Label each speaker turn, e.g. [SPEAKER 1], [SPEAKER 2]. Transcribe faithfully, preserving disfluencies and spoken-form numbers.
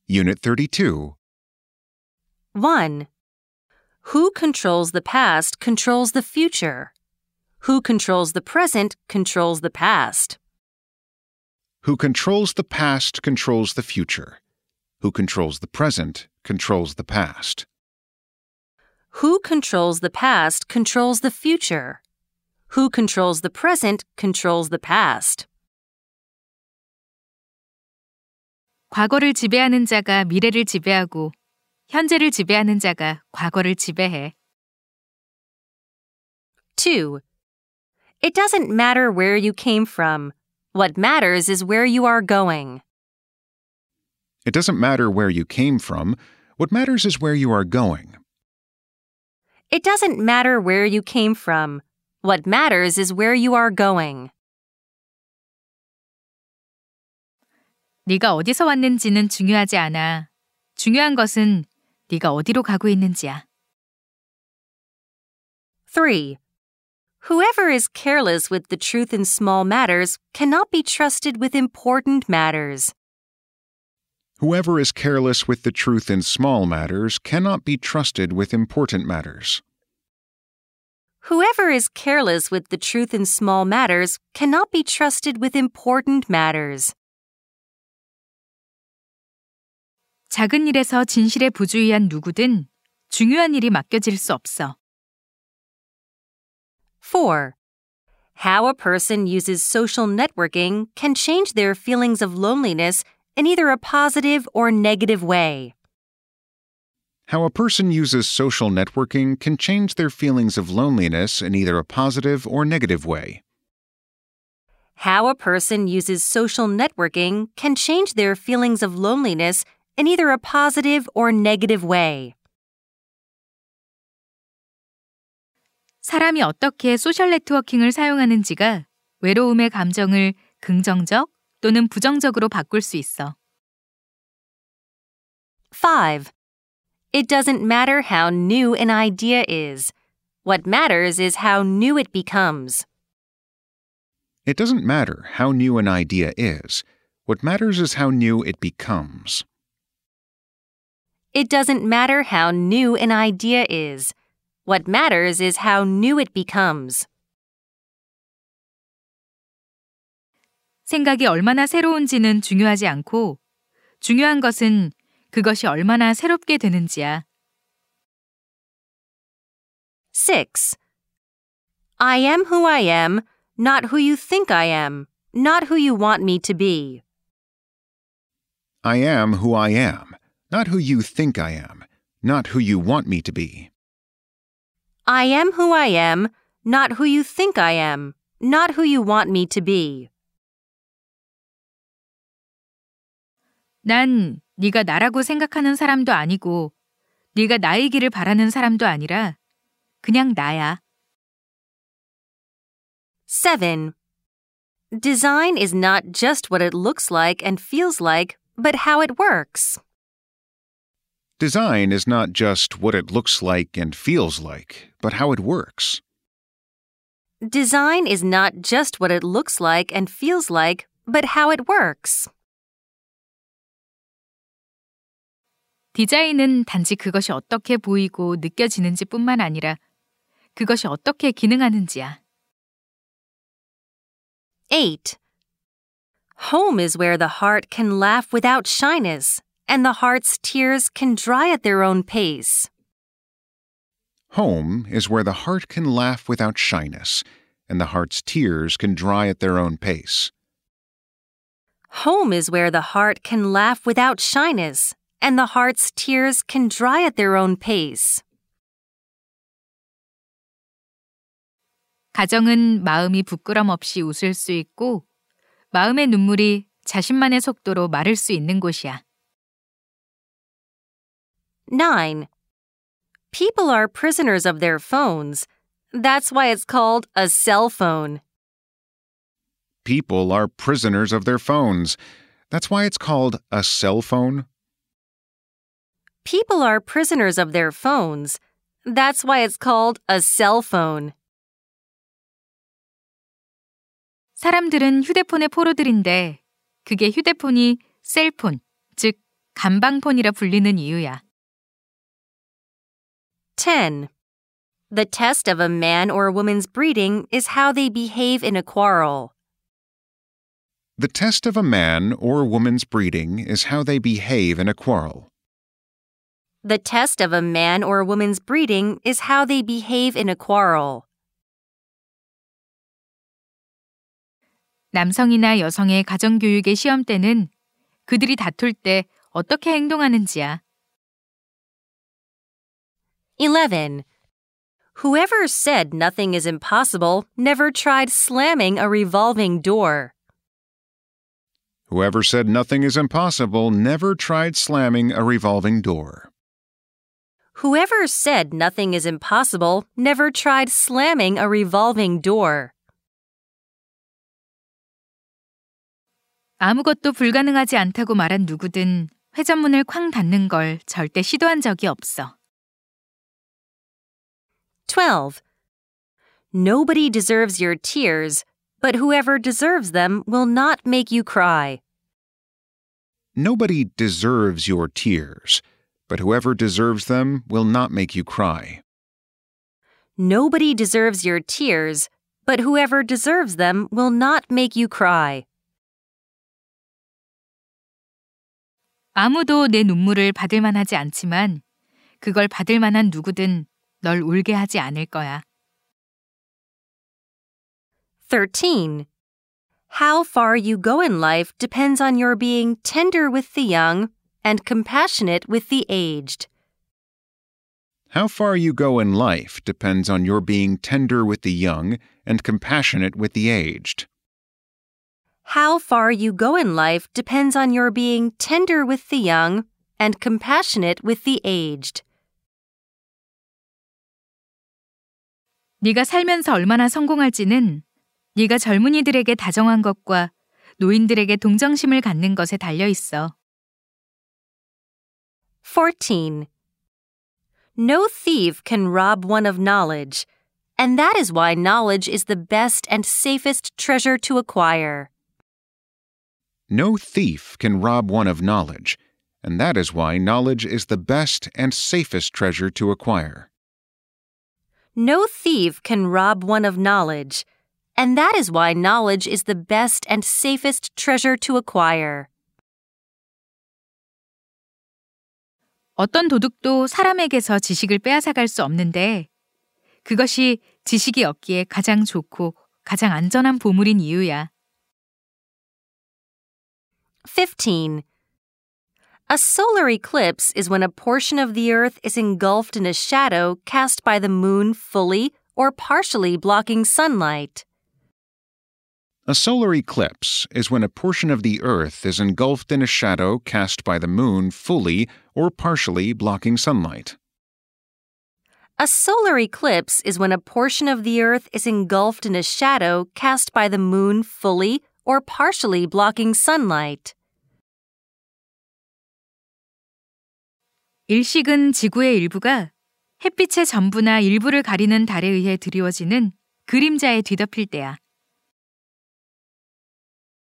[SPEAKER 1] Unit thirty-two.
[SPEAKER 2] one. Who controls the past controls the future. Who controls the present controls the past.
[SPEAKER 1] Who controls the past controls the future. Who controls the present controls the past.
[SPEAKER 2] Who controls the past controls the future. Who controls the present controls the past.
[SPEAKER 3] 과거를 지배하는 자가 미래를 지배하고 현재를 지배하는 자가 과거를 지배해.
[SPEAKER 2] two. It doesn't matter where you came from. What matters is where you are going.
[SPEAKER 1] It doesn't matter where you came from. What matters is where you are going.
[SPEAKER 2] It doesn't matter where you came from. What matters is where you are going.
[SPEAKER 3] 네가 어디서 왔는지는 중요하지 않아. 중요한 것은 네가 어디로 가고 있는지야.
[SPEAKER 2] three. Whoever is careless with the truth in small matters cannot be trusted with important matters.
[SPEAKER 1] Whoever is careless with the truth in small matters cannot be trusted with important matters.
[SPEAKER 2] Whoever is careless with the truth in small matters cannot be trusted with important matters.
[SPEAKER 3] 작은 일에서 진실에 부주의한 누구든 중요한 일이 맡겨질 수 없어.
[SPEAKER 2] four. How a person uses social networking can change their feelings of loneliness in either a positive or negative way.
[SPEAKER 1] How a person uses social networking can change their feelings of loneliness in either a positive or negative way.
[SPEAKER 2] How a person uses social networking can change their feelings of loneliness in either a positive or negative way.
[SPEAKER 3] 사람이 어떻게 소셜 네트워킹을 사용하는지가 외로움의 감정을 긍정적 또는 부정적으로 바꿀 수 있어.
[SPEAKER 2] five. It doesn't matter how new an idea is. What matters is how new it becomes.
[SPEAKER 1] It doesn't matter how new an idea is. What matters is how new it becomes.
[SPEAKER 2] It doesn't matter how new an idea is. What matters is how new it becomes.
[SPEAKER 3] 생각이 얼마나 새로운지는 중요하지 않고 중요한 것은 그것이 얼마나 새롭게 되는지야.
[SPEAKER 2] six. I am who I am, not who you think I am, not who you want me to be.
[SPEAKER 1] I am who I am, not who you think I am, not who you want me to be.
[SPEAKER 2] I am who I am, not who you think I am, not who you want me to be.
[SPEAKER 3] 난 네가 나라고 생각하는 사람도 아니고 네가 나이기를 바라는 사람도 아니라 그냥 나야.
[SPEAKER 2] seven. Design is not just what it looks like and feels like, but how it works.
[SPEAKER 1] Design is not just what it looks like and feels like, but how it works.
[SPEAKER 2] Design is not just what it looks like and feels like, but how it works.
[SPEAKER 3] 디자인은 단지 그것이 어떻게 보이고 느껴지는지 뿐만 아니라 그것이 어떻게 기능하는지야.
[SPEAKER 2] eight. Home is where the heart can laugh without shyness, and the heart's tears can dry at their own pace.
[SPEAKER 1] Home is where the heart can laugh without shyness, and the heart's tears can dry at their own pace.
[SPEAKER 2] Home is where the heart can laugh without shyness, and the heart's tears can dry at their own pace.
[SPEAKER 3] 가정은 마음이 부끄럼 없이 웃을 수 있고 마음의 눈물이 자신만의 속도로 마를 수 있는 곳이야.
[SPEAKER 2] nine. People are prisoners of their phones. That's why it's called a cell phone.
[SPEAKER 1] People are prisoners of their phones. That's why it's called a cell phone.
[SPEAKER 2] People are prisoners of their phones. That's why it's called a cell phone.
[SPEAKER 3] 사람들은 휴대폰의 포로들인데 그게 휴대폰이 셀폰, 즉 감방폰이라 불리는 이유야.
[SPEAKER 2] ten. The test of a man or a woman's breeding is how they behave in a quarrel.
[SPEAKER 1] The test of a man or woman's breeding is how they behave in a quarrel.
[SPEAKER 2] The test of a man or a woman's breeding is how they behave in a quarrel.
[SPEAKER 3] 남성이나 여성의 가정교육의 시험대는 그들이 다툴 때 어떻게 행동하는지야.
[SPEAKER 2] eleven. Whoever said nothing is impossible never tried slamming a revolving door.
[SPEAKER 1] Whoever said nothing is impossible never tried slamming a revolving door.
[SPEAKER 2] Whoever said nothing is impossible never tried slamming a revolving door.
[SPEAKER 3] 아무것도 불가능하지 않다고 말한 누구든 회전문을 쾅 닫는 걸 절대 시도한 적이 없어.
[SPEAKER 2] twelve. Nobody deserves your tears, but whoever deserves them will not make you cry.
[SPEAKER 1] Nobody deserves your tears, but whoever deserves them will not make you cry.
[SPEAKER 2] Nobody deserves your tears, but whoever deserves them will not make you cry.
[SPEAKER 3] 아무도 내 눈물을 받을 만하지 않지만 그걸 받을 만한 누구든 널 울게 하지 않을 거야.
[SPEAKER 2] thirteen. How far you go in life depends on your being tender with the young and compassionate with the aged.
[SPEAKER 1] How far you go in life depends on your being tender with the young and compassionate with the aged.
[SPEAKER 2] How far you go in life depends on your being tender with the young and compassionate with the aged.
[SPEAKER 3] 네가 살면서 얼마나 성공할지는 네가 젊은이들에게 다정한 것과 노인들에게 동정심을 갖는 것에 달려 있어.
[SPEAKER 2] fourteen. No thief can rob one of knowledge, and that is why knowledge is the best and safest treasure to acquire.
[SPEAKER 1] No thief can rob one of knowledge, and that is why knowledge is the best and safest treasure to acquire.
[SPEAKER 2] No thief can rob one of knowledge, and that is why knowledge is the best and safest treasure to acquire.
[SPEAKER 3] 어떤 도둑도 사람에게서 지식을 빼앗아갈 수 없는데 그것이 지식이 얻기에 가장 좋고 가장 안전한 보물인 이유야.
[SPEAKER 2] fifteen. A solar eclipse is when a portion of the Earth is engulfed in a shadow cast by the moon fully or partially blocking sunlight.
[SPEAKER 1] A solar eclipse is when a portion of the Earth is engulfed in a shadow cast by the moon fully or partially blocking sunlight.
[SPEAKER 2] A solar eclipse is when a portion of the Earth is engulfed in a shadow cast by the moon fully or partially blocking sunlight.
[SPEAKER 3] 일식은 지구의 일부가 햇빛의 전부나 일부를 가리는 달에 의해 드리워지는 그림자에 뒤덮일 때야.